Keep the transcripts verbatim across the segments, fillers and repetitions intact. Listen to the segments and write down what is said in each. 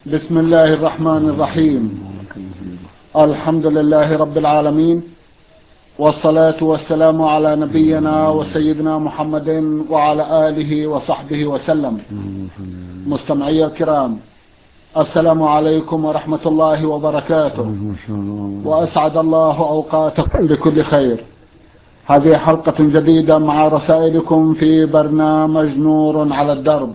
بسم الله الرحمن الرحيم. الحمد لله رب العالمين، والصلاة والسلام على نبينا وسيدنا محمد وعلى آله وصحبه وسلم. مستمعي الكرام، السلام عليكم ورحمة الله وبركاته، وأسعد الله أوقاتكم بكل خير. هذه حلقة جديدة مع رسائلكم في برنامج نور على الدرب.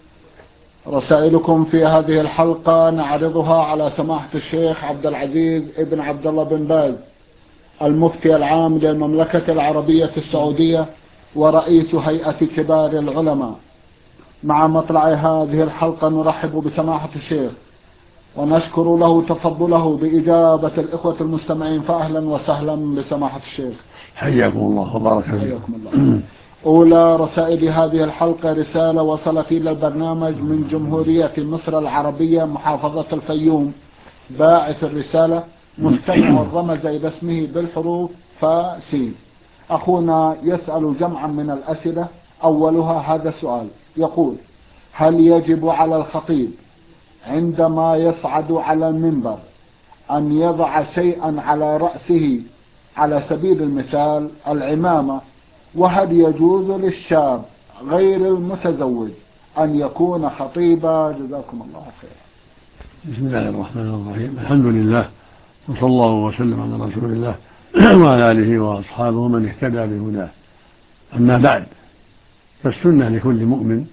رسائلكم في هذه الحلقة نعرضها على سماحة الشيخ عبد العزيز ابن عبد الله بن باز، المفتي العام للمملكة العربية السعودية ورئيس هيئة كبار العلماء. مع مطلع هذه الحلقة نرحب بسماحة الشيخ ونشكر له تفضله بإجابة الإخوة المستمعين، فأهلا وسهلا بسماحة الشيخ. حياكم الله وبارك فيكم. حياكم الله. أولى رسائل هذه الحلقة رسالة وصلت إلى البرنامج من جمهورية مصر العربية محافظة الفيوم. باعث الرسالة مستمع رمز إلى اسمه بالحروف فاسين. أخونا يسأل جمعا من الأسئلة، أولها هذا السؤال يقول: هل يجب على الخطيب عندما يصعد على المنبر أن يضع شيئا على رأسه، على سبيل المثال العمامة؟ وهل يجوز للشاب غير المتزوج أن يكون خطيبا؟ جزاكم الله خيرا. بسم الله الرحمن الرحيم. الحمد لله، وصلى الله وسلم على رسول الله وعلى آله وأصحابه من اهتدى بهداه. أما بعد، فالسنة لكل مؤمن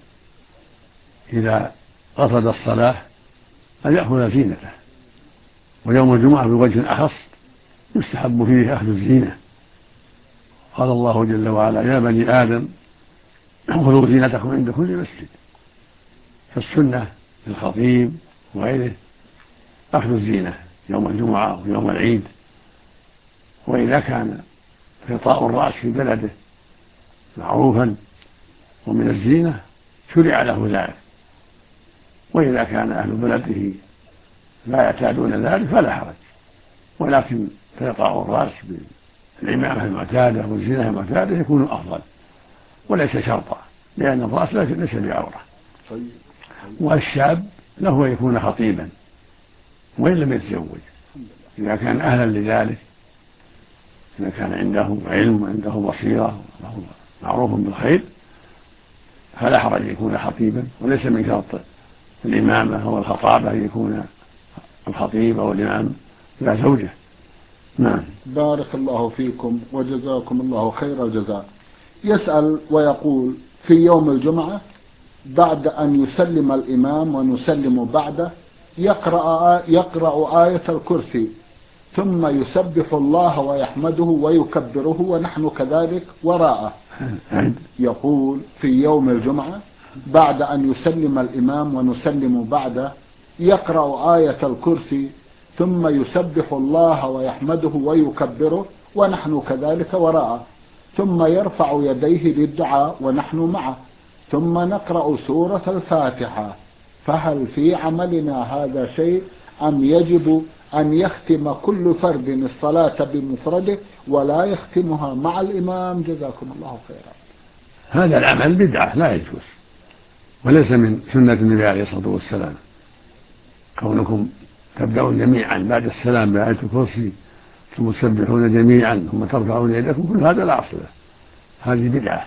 إذا قصد الصلاة أن يأخذ زينته، ويوم الجمعة بوجه أخص يستحب فيه أخذ الزينة. قال الله جل وعلا: يا بني آدم خذوا زينتكم عند كل مسجد. فالسنة للخطيب وغيره أخذ الزينة يوم الجمعة ويوم العيد، وإذا كان غطاء الرأس في بلده معروفا ومن الزينة شرع له ذلك، وإذا كان أهل بلده لا يعتادون ذلك فلا حرج، ولكن غطاء الرأس بالعمامة المعتادة والزينة المعتادة يكون أفضل وليس شرطا، لأن الرأس ليس بعورة. والشاب له يكون خطيبا وإن لم يتزوج، إذا كان أهلا لذلك، إذا كان عنده علم وعنده بصيرة وله معروف بالخير فلا حرج يكون خطيبا، وليس من شرط الإمامة أو الخطابة أن يكون الخطيب أو الإمام لا زوجة. نعم. بارك الله فيكم وجزاكم الله خير الجزاء. يسأل ويقول: في يوم الجمعة بعد أن يسلم الإمام ونسلم بعده يقرأ, يقرأ آية الكرسي ثم يسبح الله ويحمده ويكبره ونحن كذلك وراءه. يقول: في يوم الجمعة بعد أن يسلم الإمام ونسلم بعده يقرأ آية الكرسي ثم يسبح الله ويحمده ويكبره ونحن كذلك وراءه، ثم يرفع يديه للدعاء ونحن معه، ثم نقرأ سورة الفاتحة. فهل في عملنا هذا شيء أم يجب أن يختم كل فرد الصلاة بمفرده ولا يختمها مع الإمام؟ جزاكم الله خيرا. هذا العمل بدعة لا يجوز، وليس من سنة النبي عليه الصلاة والسلام. كونكم تبدأون جميعا بعد السلام بآية الكرسي ثم تسبحون جميعا ثم ترفعون يدكم، كل هذا لا أصل له، هذه بدعة.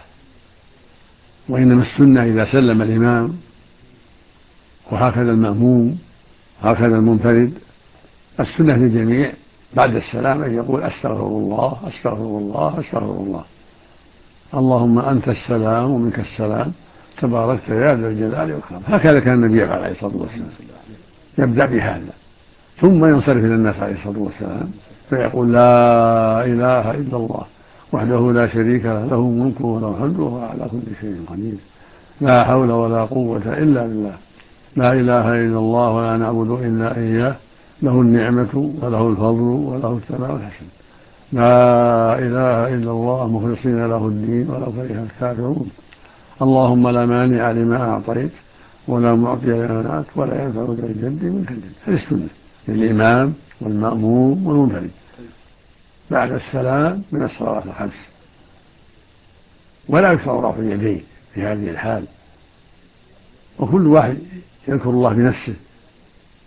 وإنما السنة إذا سلم الإمام وهكذا المأموم هكذا المنفرد، السنة للجميع بعد السلام أن يقول: أستغفر الله أستغفر الله أستغفر الله، اللهم أنت السلام ومنك السلام تباركت يا ذا الجلال والإكرام. هكذا كان النبي عليه الصلاة والسلام، يبدأ بهذا ثم ينصرف إلى الناس عليه الصلاة والسلام فيقول: لا إله إلا الله وحده لا شريك له، له الملك وله الحمد وهو على كل شيء قدير، لا حول ولا قوة إلا بالله، لا إله إلا الله ولا نعبد إلا إياه، له النعمة وله الفضل وله الثناء الحسن، لا إله إلا الله مخلصين له الدين ولو كره الكافرون، اللهم لا مانع لما أعطيت ولا معطي لما منعت ولا ينفع ذا الجد منك الجد. هذه السنة للإمام والمأموم والمنفرد بعد السلام من الصلوات الخمس. ولا يشرع رفع اليدين في هذه الحال، وكل واحد يذكر الله بنفسه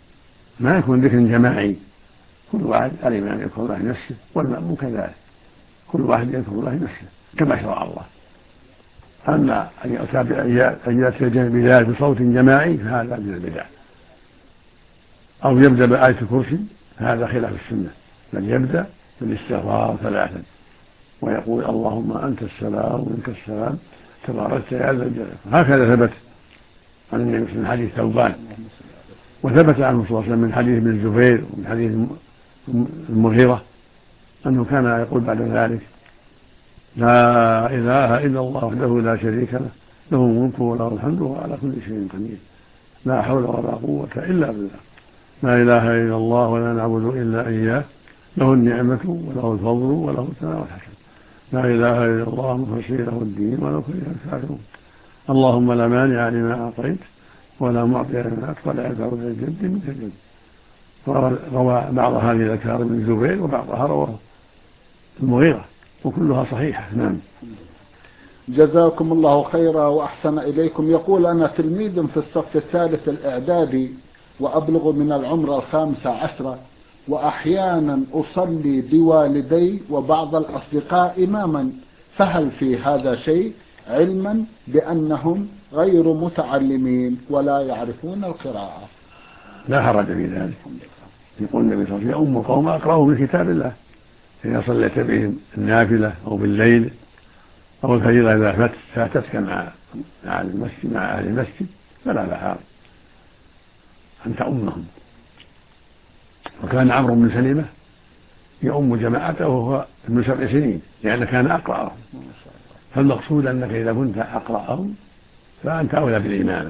ما يكون ذكر جماعي، كل واحد الإمام يذكر الله نفسه والمأموم كذلك، كل واحد يذكر الله نفسه كما شرع الله. أما أن يأتي بذلك بصوت جماعي فهذا من البدع، أو يبدأ بآية الكرسي هذا خلاف السنة، بل يبدأ بالاستغفار ثلاثا ويقول اللهم أنت السلام ومنك السلام تباركت يا ذا الجلال. هكذا ثبت عن النبي من حديث ثوبان، وثبت عنه صلى الله عليه وسلم من حديث ابن الزبير ومن حديث المغيرة أنه كان يقول بعد ذلك لا إله إلا الله وحده لا شريك له له الملك وله الحمد وهو على كل شيء قدير لا حول ولا قوة إلا بالله لا إله إلا الله ولا نعبد إلا إياه له النعمة وله الفضل وله الثناء والحسن لا إله إلا الله مخلصين له الدين ولو كره الكافرون اللهم لا مانع لما أعطيت ولا معطي لما أعطيت ولا ينفع ذا الجد منك الجد. روى بعض هذه الأذكار ابن الزبير وبعضها رواه المغيرة وكلها صحيحة. نعم. جزاكم الله خيرا وأحسن إليكم. يقول أنا تلميذ في الصف الثالث الإعدادي وأبلغ من العمر الخامسة عشرة، وأحيانا أصلي بوالدي وبعض الأصدقاء إماما، فهل في هذا شيء علما بأنهم غير متعلمين ولا يعرفون القراءة؟ لا حرج في ذلك. يقول النبي صلى الله عليه وسلم أم القوم أقرأوا من كتاب الله، إذا صليت بهم النافلة أو بالليل أو الفريضة إذا فاتتك مع مع المسجد مع أهل المسجد فلا لا حرج أن تؤمهم. وكان عمرو بن سلمة يؤم جماعته وهو ابن سبع سنين لأنه كان أقرأهم، فالمقصود أنك إذا كنت أقرأهم فأنت أولى بالإمامة،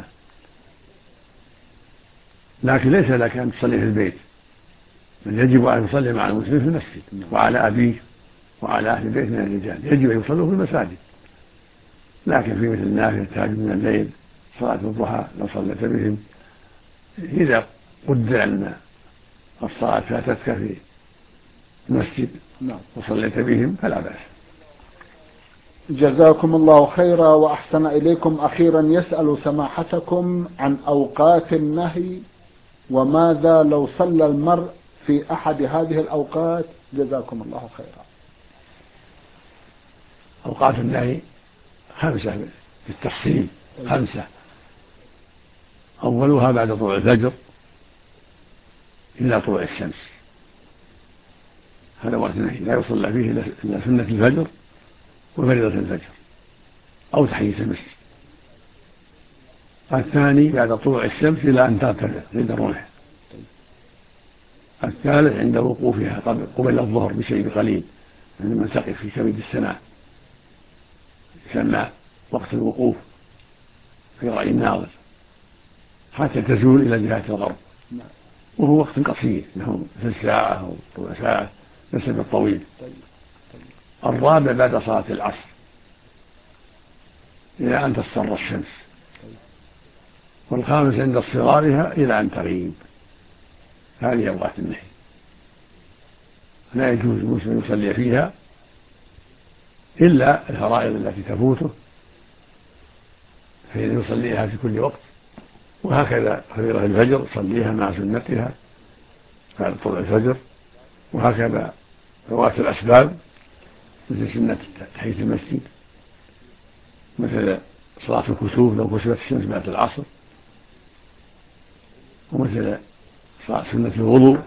لكن ليس لك أن تصلي في البيت، بل يجب أن يصلي مع المسلمين في المسجد، وعلى أبيه وعلى أهل البيت من الرجال يجب أن يصلوا في المساجد. لكن في مثل النافلة التهجد من الليل صلاة الضحى لو صليت بهم إذا قدر أن الصلاة فاتتك في المسجد وصليت بهم فلا بأس. جزاكم الله خيرا وأحسن إليكم. أخيرا يسأل سماحتكم عن أوقات النهي، وماذا لو صلى المرء في أحد هذه الأوقات؟ جزاكم الله خيرا. أوقات النهي خمسة بالتفصيل، خمسة. أولها بعد طلوع الفجر إلى طلوع الشمس، هذا وقت النهي لا يصلى فيه إلا سنة الفجر وفريضة الفجر أو تحية المسجد. الثاني بعد طلوع الشمس إلى أن ترتفع عند الرمح. الثالث عند وقوفها قبل الظهر بشيء قليل عندما تقف في كبد السماء يسمى وقت الوقوف في رأي الناظر حتى تزول إلى جهة الغرب، وهو وقت قصير له ثلث ساعة أو ربع ساعة ليس بالطويل. الرابع بعد صلاة العصر إلى أن تصفر الشمس، والخامس عند اصفرارها إلى أن تغيب. هذه أوقات النهي لا يجوز المسلم يصلي فيها إلا الفرائض التي تفوته فإن يصليها في كل وقت، وهكذا فريضة الفجر يصليها مع سنتها بعد طلوع الفجر، وهكذا فوات الأسباب مثل سنة تحية المسجد، مثل صلاة الكسوف لو كسفت الشمس بعد العصر، ومثل صلاة سنة الوضوء.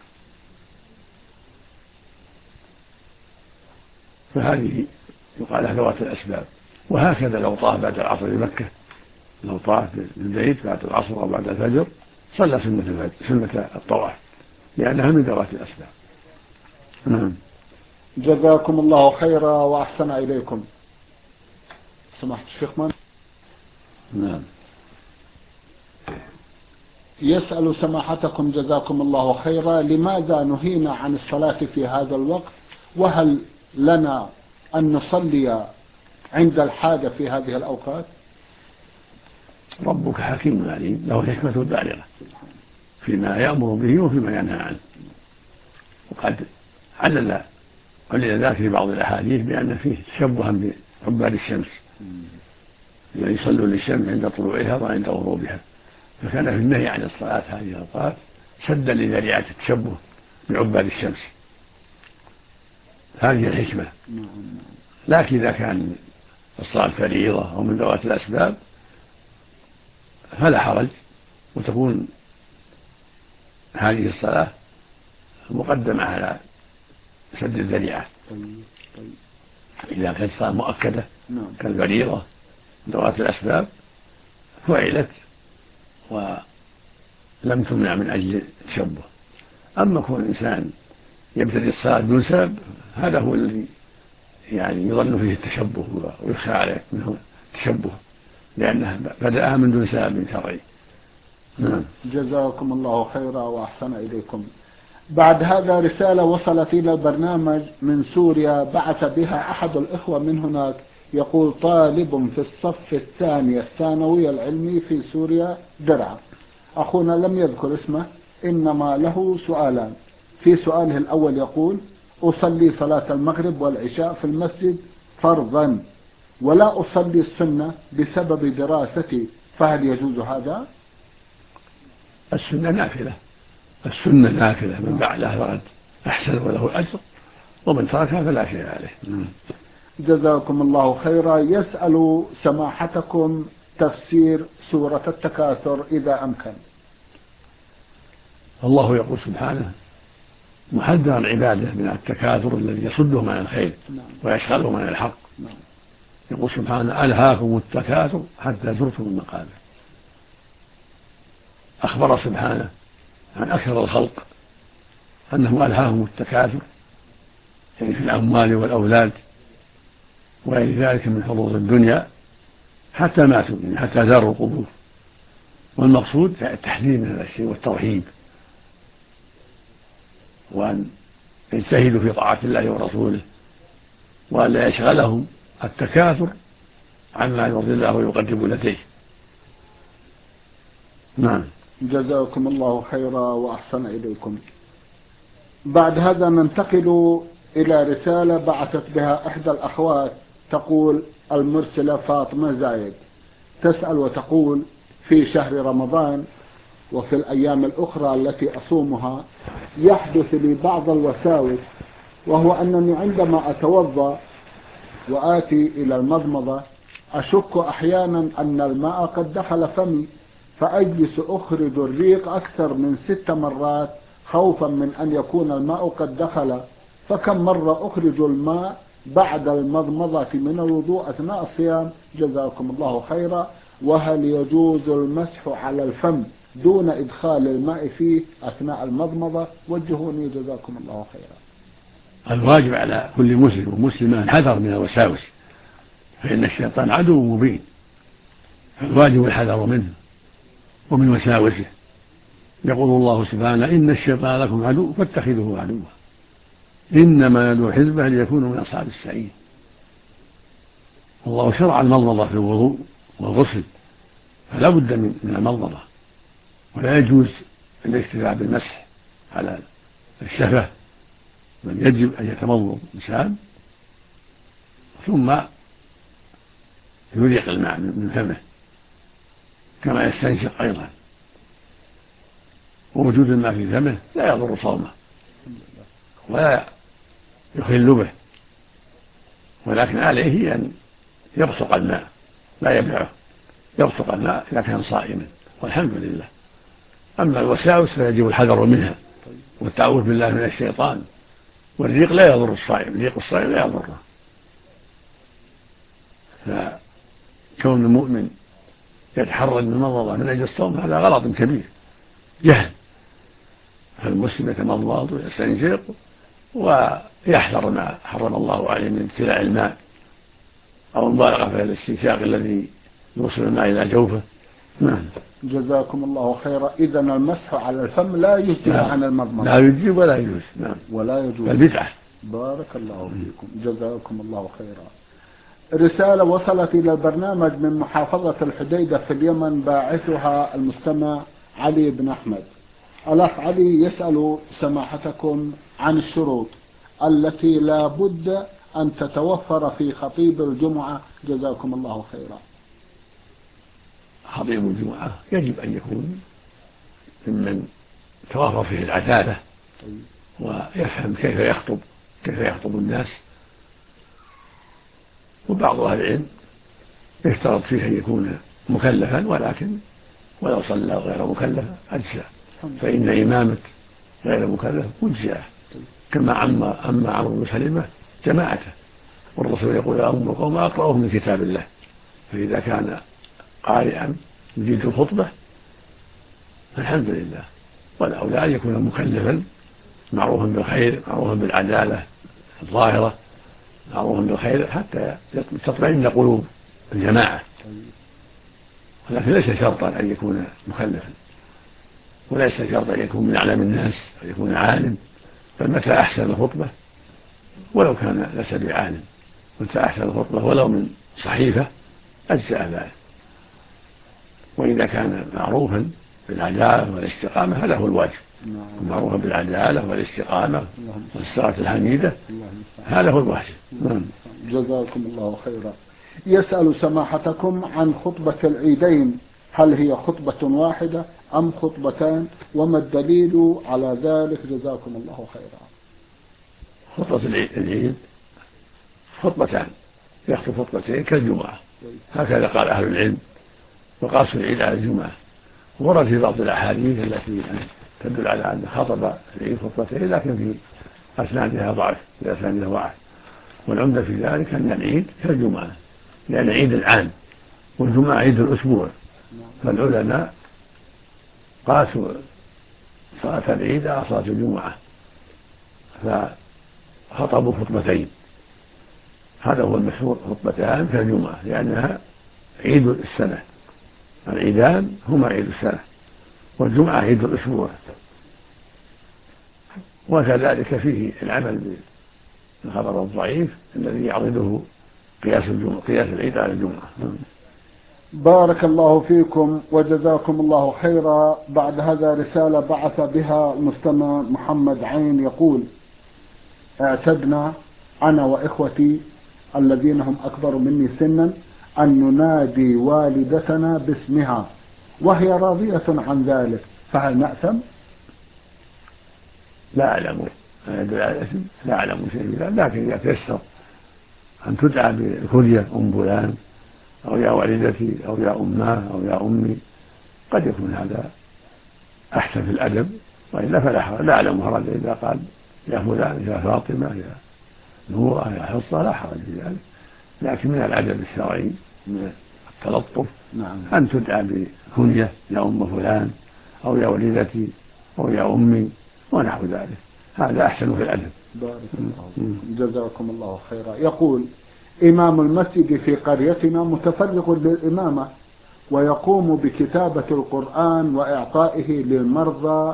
فهذه يقال لها ذوات الأسباب. وهكذا لو طاف بعد العصر بمكة، لو طاف بالبيت بعد العصر أو بعد الفجر صلى سنة الفجر سنة الطواف لأنها من ذوات الأسباب. نعم. جزاكم الله خيرا وأحسن إليكم. سمحت الشيخ من؟ نعم. يسأل سماحتكم جزاكم الله خيرا، لماذا نهينا عن الصلاة في هذا الوقت؟ وهل لنا أن نصلي عند الحاجة في هذه الأوقات؟ ربك حكيم عليم له الحكمة البالغة فيما يأمر به وفيما ينهى عنه، وقد علل علل ذلك في بعض الأحاديث بأن فيه تشبها بعباد الشمس الذين يصلون للشمس عند طلوعها وعند غروبها، فكان في النهي عن الصلاة هذه الأوقات سدا لذريعة التشبه بعباد الشمس. هذه الحكمة. لكن إذا كان الصلاة فريضة أو من ذوات الأسباب فلا حرج، وتكون هذه الصلاة مقدمة على سد الذريعة. إذا كانت صلاة مؤكدة كالفريضة ذوات الأسباب فعلت ولم تمنع من أجل التشبه. أما كون الإنسان يبتدئ الصلاة بدون سبب هذا هو الذي يعني يظن فيه التشبه ويخشى عليه منه التشبه، لأنه بدأها من دون سبب شرعي. نعم. جزاكم الله خيرا وأحسن إليكم. بعد هذا رسالة وصلت إلى البرنامج من سوريا، بعث بها أحد الإخوة من هناك، يقول: طالب في الصف الثاني الثانوي العلمي في سوريا درعا. أخونا لم يذكر اسمه، إنما له سؤالان. في سؤاله الأول يقول: أصلي صلاة المغرب والعشاء في المسجد فرضا ولا أصلي السنة بسبب دراستي، فهل يجوز هذا؟ السنة نافلة، السنة نافلة، من بعدها فقد أحسن وله الأجر، ومن تركها فلا شيء عليه. جزاكم الله خيرا. يسأل سماحتكم تفسير سورة التكاثر إذا أمكن. الله يقول سبحانه محذرا عباده من التكاثر الذي يصدهم عن الخير ويشغلهم عن الحق. يقول سبحانه: ألهاكم التكاثر حتى زرتم المقابر. أخبر سبحانه عن أكثر الخلق أنه ألهاهم التكاثر، يعني في الأموال والأولاد وغير ذلك من حظوظ الدنيا حتى ماتوا، يعني حتى زاروا القبور. والمقصود التحذير من هذا الشيء والترهيب، وأن يجتهدوا في طاعة الله ورسوله، وأن لا يشغلهم التكاثر عما يرضي الله ويقرب لديه. نعم. جزاكم الله خيرا وأحسن إليكم. بعد هذا ننتقل إلى رسالة بعثت بها إحدى الأخوات، تقول المرسلة فاطمة زايد، تسأل وتقول: في شهر رمضان وفي الأيام الأخرى التي أصومها يحدث لي بعض الوساوس، وهو أنني عندما أتوضأ وآتي إلى المضمضة أشك أحيانا أن الماء قد دخل فمي، فأجلس أخرج الريق أكثر من ست مرات خوفا من أن يكون الماء قد دخل، فكم مرة أخرج الماء بعد المضمضة من الوضوء أثناء الصيام؟ جزاكم الله خيرا. وهل يجوز المسح على الفم دون إدخال الماء فيه أثناء المضمضة؟ وجهوني جزاكم الله خيرا. الواجب على كل مسلم ومسلمة الحذر من الوساوس، فإن الشيطان عدو مبين، فالواجب الحذر منه ومن وساوسه. يقول الله سبحانه: إن الشيطان لكم عدو فاتخذوه عدوا إنما يدعو حزبه ليكونوا من أصحاب السعير. الله شرع المضمضة في الوضوء والغسل، فلا بد من المضمضة، ولا يجوز الاكتفاء بالمسح على الشفة، بل يجب أن يتمضمض الإنسان ثم يريق الماء من فمه كما يستنشق أيضا. ووجود الماء في فمه لا يضر صومه ولا يخل به، ولكن عليه أن يبصق الماء لا يبلعه، يبصق الماء إذا كان صائما، والحمد لله. أما الوساوس فيجب الحذر منها والتعوذ بالله من الشيطان. والريق لا يضر الصائم، ريق الصائم لا يضره. فكون المؤمن يتحرج من المضمضة من أجل الصوم هذا غلط كبير، جهل. فالمسلم يتمضمض ويستنشق ويحذر ما حرم الله عليه من ابتلاع الماء أو المبالغة في الاستنشاق الذي يوصل الماء إلى جوفه. نعم. جزاكم الله خيرا. إذا المسح على الفم لا يجزي عن المضمضة، لا يجزي ولا يجوز. نعم. ولا يجوز، البدعة. بارك الله فيكم، جزاكم الله خيرا. رسالة وصلت إلى البرنامج من محافظة الحديدة في اليمن، باعثها المستمع علي بن أحمد. الأخ علي يسأل سماحتكم عن الشروط التي لا بد أن تتوفر في خطيب الجمعة، جزاكم الله خيرا. خطيب الجمعة يجب أن يكون ممن توافر فيه العدالة ويفهم كيف يخطب كيف يخطب الناس. وبعض أهل العلم يشترط فيه أن يكون مكلفا، ولكن ولو صلى غير مكلف أجزاء، فإن إمامة غير مكلف مجزئة، كما عما أما عمرو بن سلمة جماعته، والرسول يقول يا أم القوم أقرأهم من كتاب الله، فإذا كان قارئا يجيد الخطبة فالحمد لله. والأولى أن يكون مكلفا معروفا بالخير معروفا بالعدالة الظاهرة معروفا بالخير حتى تطمئن قلوب الجماعة، ولكن ليس شرطا أن يكون مكلفا، وليس شرطا أن يكون من أعلم الناس أن يكون عالم، بل متى أحسن الخطبة ولو كان ليس بعالم، متى أحسن الخطبة ولو من صحيفة أجزأ ذلك. وإذا كان معروفا بالعدالة والاستقامة هذا هو الواجب، معروفا بالعدالة والاستقامة والصلاة الحميدة هذا هو الواجب. جزاكم الله خيرا. يسأل سماحتكم عن خطبة العيدين، هل هي خطبة واحدة أم خطبتان، وما الدليل على ذلك؟ جزاكم الله خيرا. خطبة العيد خطبتان، يخطب خطبتين كالجمعة، هكذا قال أهل العلم، وقاسوا العيد على الجمعة. ورد في بعض الأحاديث التي تدل على أن خطب العيد خطبتين، لكن في أسنادها ضعف في أسنادها ضعف، والعمدة في ذلك أن العيد كالجمعة، لأن عيد العام والجمعة عيد الأسبوع، فالعلماء قاسوا صلاة العيد على صلاة الجمعة فخطبوا خطبتين، هذا هو المشهور، خطبتان كالجمعة، لأنها عيد السنة، العيدان هما عيد السنة، والجمعة عيد الأسبوع، وكذلك فيه العمل بالخبر الضعيف الذي يعرضه قياس الجمعة قياس العيد على الجمعة. بارك الله فيكم وجزاكم الله خيرا. بعد هذا رسالة بعث بها المستمع محمد عين يقول: اعتدنا أنا وإخوتي الذين هم أكبر مني سنا أن ننادي والدتنا باسمها وهي راضية عن ذلك، فهل نأثم؟ لا أعلم لا أعلم شيء، لكن إذا تيسر أن تدعى بالكنية أم فلان أو يا والدتي أو يا أماه أو يا أمي قد يكون هذا أحسن في الأدب، وإلا فلا حرج، لا أعلم حرج إذا قال يا فلان يا فاطمة يا نورة يا حصة لا حرج في ذلك، لكن من الأدب الشرعي من التلطف نعم. أن تدعى بكنية يا أم فلان أو يا والدتي أو يا أمي ونحو ذلك، هذا أحسن في الأدب. بارك الله. جزاكم الله خيرا. يقول: إمام المسجد في قريتنا متفرغ للإمامة ويقوم بكتابة القرآن وإعطائه للمرضى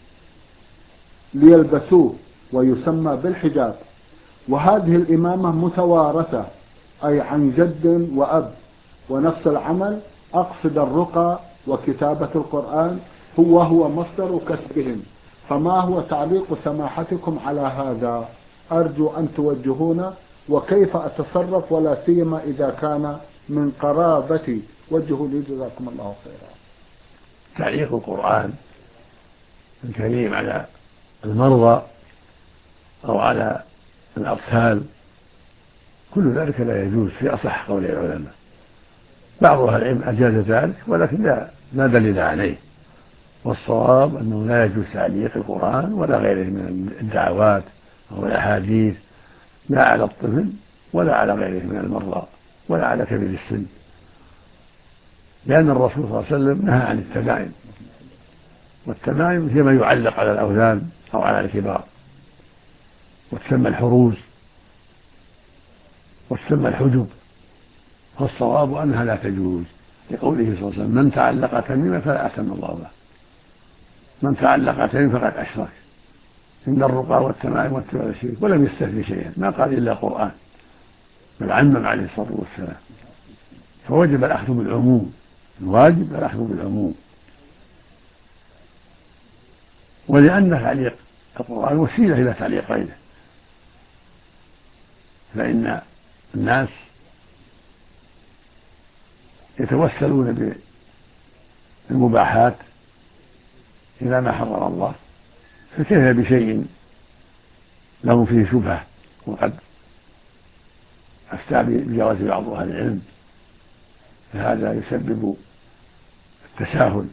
ليلبسوه ويسمى بالحجاب، وهذه الإمامة متوارثة أي عن جد وأب، ونفس العمل أقصد الرقى وكتابة القرآن هو هو مصدر كسبهم، فما هو تعليق سماحتكم على هذا؟ أرجو أن توجهونا، وكيف أتصرف ولا سيما إذا كان من قرابتي؟ وجهوا لي جزاكم الله خيرا. تعليق القرآن الكريم على المرضى أو على الأطفال كل ذلك لا يجوز في أصح قول العلماء، بعض أهل العلم أجاز ذلك ولكن لا لا دليل عليه، والصواب أنه لا يجوز تعليق القرآن ولا غيره من الدعوات أو الأحاديث لا على الطفل ولا على غيره من المرضى ولا على كبير السن، لأن الرسول صلى الله عليه وسلم نهى عن التمائم، والتمائم هي ما يعلق على الأوثان أو على الكبار، وتسمى الحروز وتسمى الحجب، فالصواب أنها لا تجوز، لقوله صلى الله عليه وسلم: من تعلق تميمة فلا أتم الله له، من تعلق تميمة فقد أشرك. إن الرقى والتمائم والتبع الشرك، ولم يستثني شيئا، ما قال إلا قرآن، بل عمم عليه الصلاة والسلام، فوجب الأخذ بالعموم، الواجب الأخذ بالعموم، ولأن تعليق القرآن وسيلة إلى تعليق غيره، فإن الناس يتوسلون بالمباحات إلى ما حرم الله، فكيف بشيء له فيه شبهة وقد أفتى بجواز بعض أهل العلم، فهذا يسبب التساهل.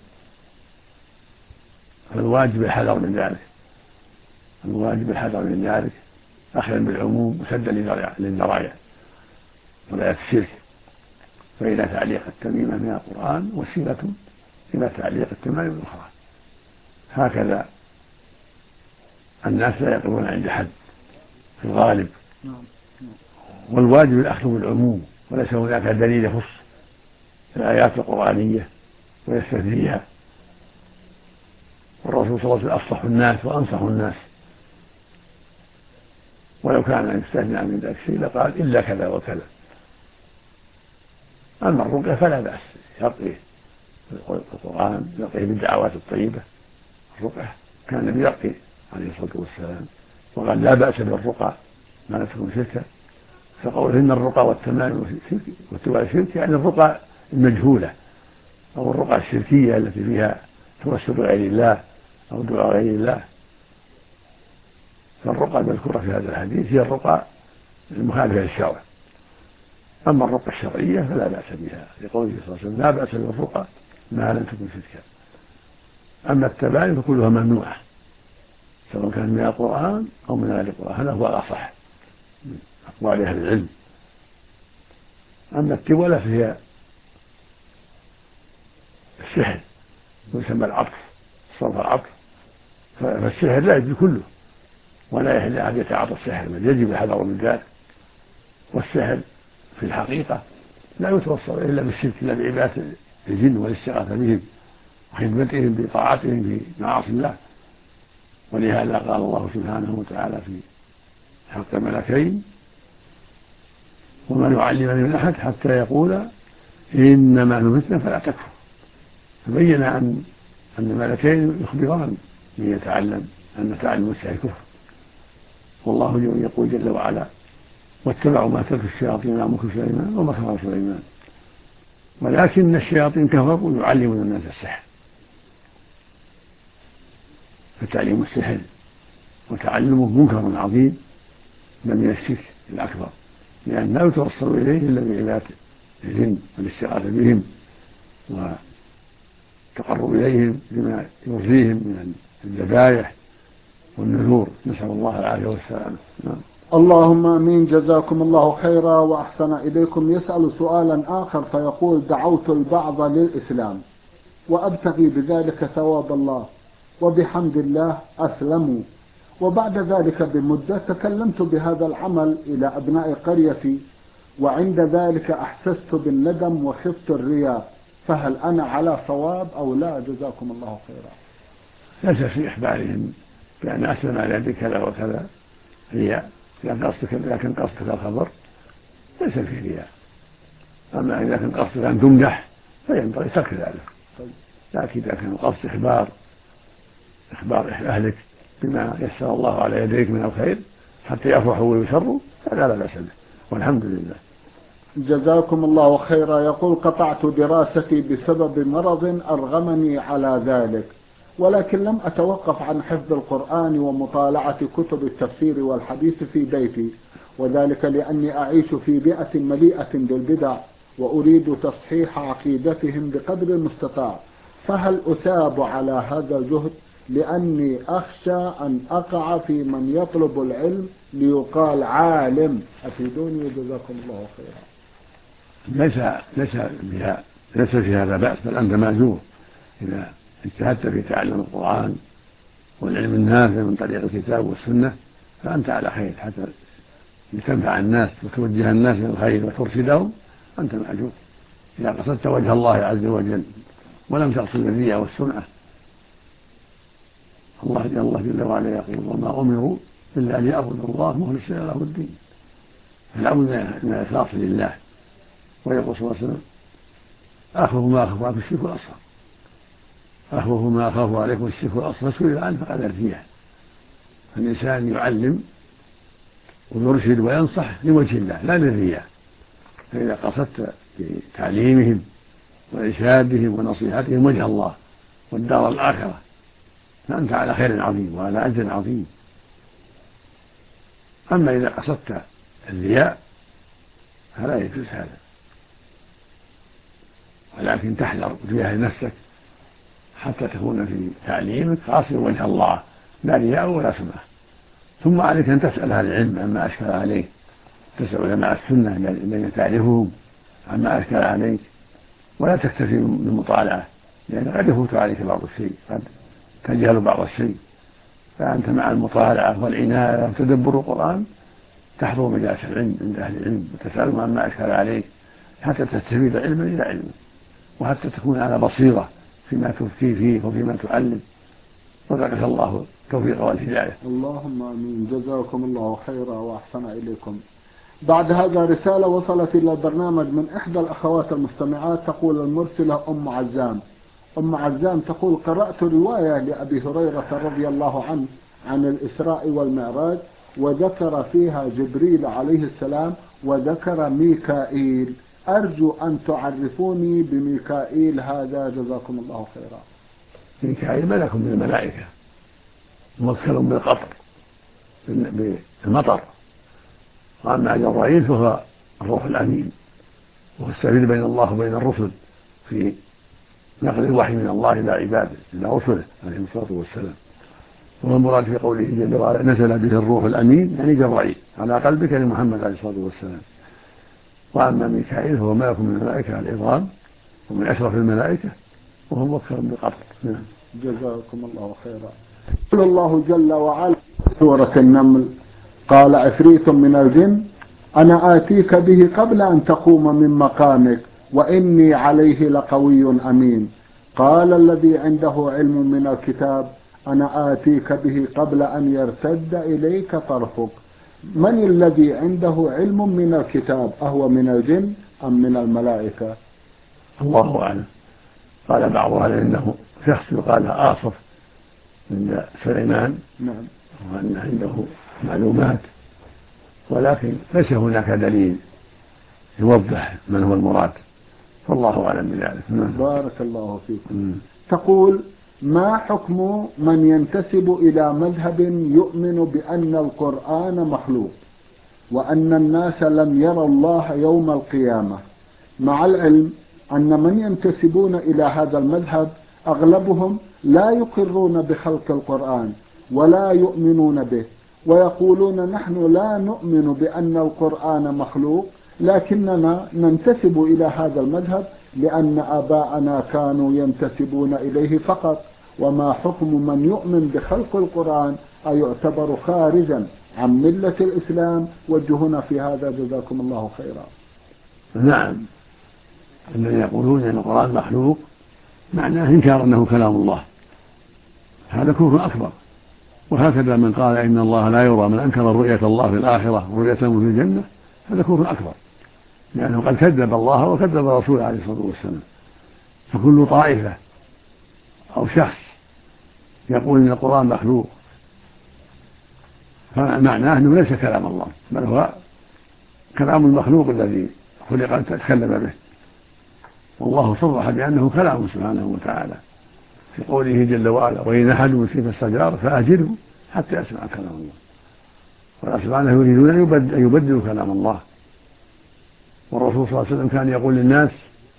فالواجب الحذر من ذلك، الواجب الحذر من ذلك أخذا بالعموم وسدا للذرائع ولا الشرك. فإلى تعليق التميمة من القرآن وسيلة إلى تعليق التمائم الأخرى. هكذا الناس لا يقفون عند حد في الغالب، والواجب الأخذ بالعموم وليس هناك دليل يخص الآيات القرآنية ويستثنيها. والرسول صلى الله عليه وسلم أفصح الناس وأنصح الناس، ولو كان يستثنى من ذلك شيء لقال إلا كذا وكذا. أما الرقية فلا بأس، يرقي القرآن، يرقيه بالدعوات الطيبة. الرقية كان النبي يرقي عليه الصلاة والسلام وقال لا بأس بالرقى ما لا تكون شركا. فقوله إن الرقى والتمائم والتوالي شرك يعني الرقى المجهولة أو الرقى الشركية التي فيها توسل غير الله أو دعاء غير الله. فالرقى المذكورة في هذا الحديث هي الرقى المخالفة للشرع. أما الرقى الشرعية فلا بأس بها، لقوله صلى الله عليه وسلم لا بأس بالرقى ما لم تكن شركا. أما التباين فكلها ممنوعة سواء كان من القرآن أو من غير القرآن، هذا هو الأصح من أقوال أهل العلم. أما التولة فهي السحر ويسمى العطف، صرف العطف. فالسحر لا يجب كله، ولا يحل أحد يتعاطى السحر، بل يجب الحذر من ذلك. والسحر في الحقيقة لا يتوصل إلا بالشرك، إلا بعبادة الجن والاستغاثة بهم وخدمتهم بطاعتهم في معاصي الله. ولهذا قال الله سبحانه وتعالى في حق ملكين وما يعلمان من أحد حتى يقول إنما نحن فتنة فلا تكفر. فبين أن أن الملكين يخبران من يتعلم أن تعلم السحر كفر. والله يقول جل وعلا واتبعوا ما تتلو الشياطين على ملك سليمان وما كفر سليمان ولكن الشياطين كفروا يعلمون الناس السحر. فتعليم السحر وتعلمه منكر عظيم بل من الشرك الأكبر، لأن لا يتوصل إليه إلا بعبادة الجن والاستغاثة بهم والتقرب إليهم بما يرضيهم من الذبائح والنذور. نسأل الله العافية والسلامة. اللهم آمين. جزاكم الله خيرا وأحسن إليكم. يسأل سؤالا آخر فيقول دعوت البعض للإسلام وأبتغي بذلك ثواب الله وبحمد الله أسلموا، وبعد ذلك بمدة تكلمت بهذا العمل إلى أبناء قريتي وعند ذلك أحسست بالندم وخفت الرياء، فهل أنا على صواب أو لا؟ جزاكم الله خيرا. ليس في إخبارهم بأن أسلم على يدك كذا وكذا رياء، لكن قصدك الخبر ليس فيه رياء. أما إذا كان قصدك أن تمدح فينبغي ترك ذلك. لكن إذا كان قصد إخبار إخبار أهلك بما يسر الله على يديك من الخير حتى يفرحوا ويسروا فلا لا بأس به والحمد لله. جزاكم الله خيرا. يقول قطعت دراستي بسبب مرض أرغمني على ذلك، ولكن لم أتوقف عن حفظ القرآن ومطالعة كتب التفسير والحديث في بيتي، وذلك لأني أعيش في بيئة مليئة بالبدع وأريد تصحيح عقيدتهم بقدر المستطاع، فهل أثاب على هذا الجهد؟ لأني أخشى أن أقع في من يطلب العلم ليقال عالم، أفيدوني وجزاكم الله خيرا. ليس ليس بها ليس في هذا بأس، بل أنت مأجور إذا اجتهدت في تعلم القرآن والعلم النافع من طريق الكتاب والسنة، فأنت على خير حتى لتنفع الناس وتوجه الناس إلى الخير وترشدهم. أنت مأجور إذا قصدت وجه الله عز وجل ولم تقصد الرياء والسمعة. الله الله جل وعلا يقول وما أمروا إلا أن يعبدوا الله مخلصين له الدين، فالعبد من الإخلاص لله. ويقول صلى الله عليه وسلم أخوف ما أخاف عليكم الشرك الأصغر، أخوف ما أخاف عليكم الشرك الأصغر، فسئل عنه فقال الرياء. فالإنسان يعلم ويرشد وينصح لوجه الله لا للرياء. فإذا قصدت بتعليمهم وإرشادهم ونصيحتهم وجه الله والدار الآخرة فأنت على خير عظيم وعلى أجر عظيم. أما إذا قصدت الرياء فلا يجوز هذا، ولكن تحذر وتجاهد نفسك حتى تكون في تعليمك خاص وجه الله لا رياء ولا سمعة. ثم عليك أن تسأل أهل العلم عما أشكل عليك، تسأل علماء السنة الذين تعرفهم عما أشكل عليك، ولا تكتفي بالمطالعة، لأن قد يفوت عليك بعض الشيء، قد تجهل بعض الشيء. فأنت مع المطالعة والعناية وتدبر القرآن تحضر مجالس العلم عند أهل العلم وتسألهم عما أشكل عليك حتى تستفيد علما إلى علم، وحتى تكون على بصيرة فيما تفتي فيه وفيما تعلم. رزقك الله التوفيق والهداية. اللهم آمين. جزاكم الله خيرا وأحسن إليكم. بعد هذا رسالة وصلت إلى البرنامج من إحدى الأخوات المستمعات، تقول المرسلة أم عزام. أم عزام تقول: قرأت رواية لأبي هريرة رضي الله عنه عن الإسراء والمعراج، وذكر فيها جبريل عليه السلام وذكر ميكائيل، أرجو أن تعرفوني بميكائيل هذا جزاكم الله خيرا. ميكائيل ملك من الملائكة موكل بالقطر بالمطر، وأما جبرائيل فهو الروح الأمين، وهو السفير بين الله وبين الرسل في نقل الوحي من الله إلى عباده إلى رسله عليه الصلاة والسلام. والمراد في قوله جل وعلا نزل به الروح الأمين يعني جبرائيل على قلبك لمحمد عليه الصلاة والسلام. وأما ميكائيل فهو ملك من الملائكة العظام ومن أشرف الملائكة، وهو موكل بالقطر. نعم. جزاكم الله خيرا. قال الله جل وعلا في سورة النمل: قال عفريت من الجن أنا آتيك به قبل أن تقوم من مقامك وإني عليه لقوي أمين. قال الذي عنده علم من الكتاب أنا آتيك به قبل أن يرتد إليك طرفك. من الذي عنده علم من الكتاب؟ أهو من الجن أم من الملائكة؟ الله أعلم. قال بعضها إنه شخص يقال آصف من سليمان، نعم، وأن عنده معلومات، ولكن ليس هناك دليل يوضح من هو المراد، فالله أعلم بذلك. بارك الله فيكم. تقول: ما حكم من ينتسب إلى مذهب يؤمن بأن القرآن مخلوق وأن الناس لم يروا الله يوم القيامة، مع العلم أن من ينتسبون إلى هذا المذهب أغلبهم لا يقرون بخلق القرآن ولا يؤمنون به، ويقولون نحن لا نؤمن بأن القرآن مخلوق لكننا ننتسب إلى هذا المذهب لأن آباءنا كانوا ينتسبون إليه فقط. وما حكم من يؤمن بخلق القرآن أيعتبر خارجا عن ملة الإسلام؟ وجهنا في هذا جزاكم الله خيرا. نعم، الذين يقولون أن القرآن مخلوق معناه إنكار أنه كلام الله، هذا كفر أكبر. وهكذا من قال إن الله لا يرى، من أنكر رؤية الله في الآخرة ورؤيته في الجنة هذا كفر أكبر، لأنه قد كذب الله وكذب رسوله عليه الصلاة والسلام. فكل طائفة أو شخص يقول إن القرآن مخلوق فمعناه أنه ليس كلام الله، بل هو كلام المخلوق الذي خلق أن تتكلم به، والله صرح بأنه كلام سبحانه وتعالى في قوله جل وعلا: وإن أحد يشرك الشجار فأجره حتى يسمع كلام الله. والله سبحانه يريدون أن يبدلوا كلام الله. والرسول صلى الله عليه وسلم كان يقول للناس: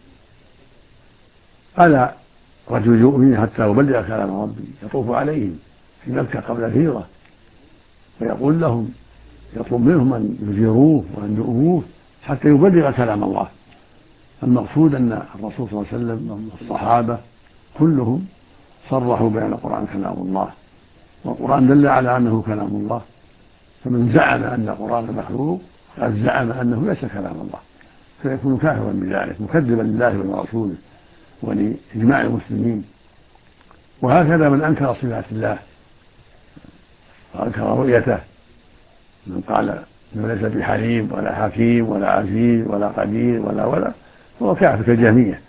ألا رجل يؤمن حتى يبلغ كلام ربي، يطوف عليهم في مكة قبل الهجرة ويقول لهم، يطلب منهم أن يجيروه وأن يؤمنوه حتى يبلغ كلام الله. المقصود أن الرسول صلى الله عليه وسلم والصحابة كلهم صرحوا بأن القرآن كلام الله، والقرآن دل على أنه كلام الله. فمن زعم أن القرآن مخلوق قد زعم أنه ليس كلام الله، فيكون كافرا بذلك مكذبا لله ولرسوله ولإجماع المسلمين. وهكذا من أنكر صفات الله وأنكر رؤيته، من قال إنه ليس بحليم ولا حكيم ولا عزيز ولا قدير ولا ولا هو كافر كالجهمية.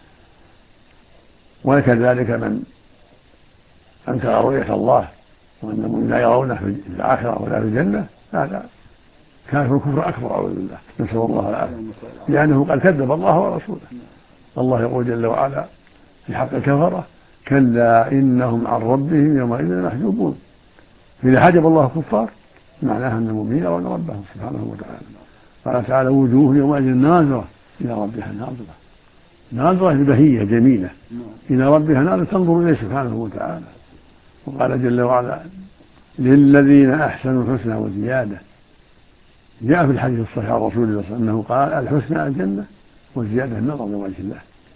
وكذلك من أنكر رؤية الله وأنهم لا يرونه في الآخرة ولا في الجنة هذا كافر كفر أكبر أعوذ بالله، نسأل الله العافية، لأنه قد كذب الله ورسوله. الله يقول جل وعلا في حق الكفرة: كلا إنهم عن ربهم يومئذ لمحجوبون. إذا حجب الله الكفار معناها أن المؤمنين يرون ربهم سبحانه وتعالى. قال تعالى وجوه يومئذ ناظرة إلى ربها ناظرة، ناظرة بهية جميلة إلى ربها ناظرة تنظر إليه سبحانه وتعالى. وقال جل وعلا للذين أحسنوا الحسنى وزيادة. جاء في الحديث الصحيح عن رسول الله صلى الله عليه وسلم أنه قال الحسنى الجنة والزيادة النظر لوجه الله.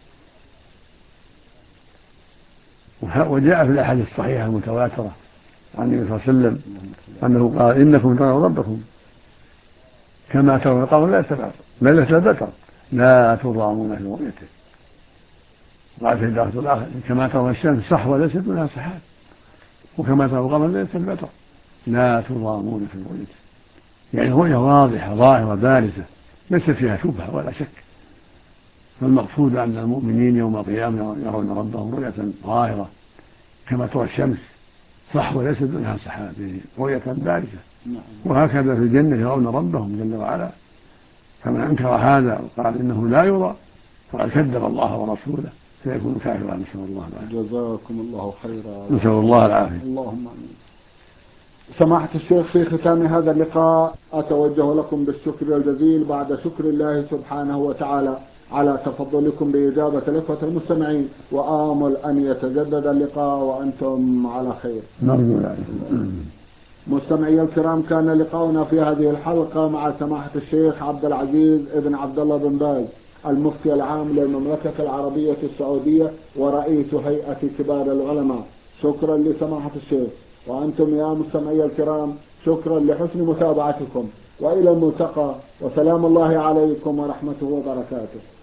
وجاء في الأحاديث الصحيحة المتواترة عن النبي صلى الله عليه وسلم أنه قال إنكم ترون ربكم كما ترون القمر ليلة البدر لا تضامون في رؤيته. قال في الدرس الآخر كما ترون الشمس صحوة ليست منها سحاب وكما ترون القمر ليلة البدر لا تضامون في رؤيته. يعني رؤية واضحة ظاهرة بارزة ليس فيها شبهة ولا شك. فالمقصود أن المؤمنين يوم القيامة يرون ربهم رؤية ظاهرة كما ترى الشمس صحوة ليست منها سحاب رؤية بارزة. وهكذا في الجنة يرون ربهم جل وعلا. فمن أنكر هذا وقال إنه لا يرى فقد كذب الله ورسوله فيكون كافرا. نسأل الله العافية. جزاكم الله خيرا. نسأل الله العافية. اللهم آمين. سماحة الشيخ، في ختام هذا اللقاء أتوجه لكم بالشكر الجزيل بعد شكر الله سبحانه وتعالى على تفضلكم بإجابة الإخوة المستمعين، وآمل أن يتجدد اللقاء وأنتم على خير. نرجو ذلك. مستمعي الكرام، كان لقاؤنا في هذه الحلقة مع سماحة الشيخ عبد العزيز ابن عبد الله بن باز المفتي العام للمملكة العربية السعودية ورئيس هيئة كبار العلماء. شكرا لسماحة الشيخ. وأنتم يا مستمعي الكرام شكرا لحسن متابعتكم، وإلى الملتقى، وسلام الله عليكم ورحمته وبركاته.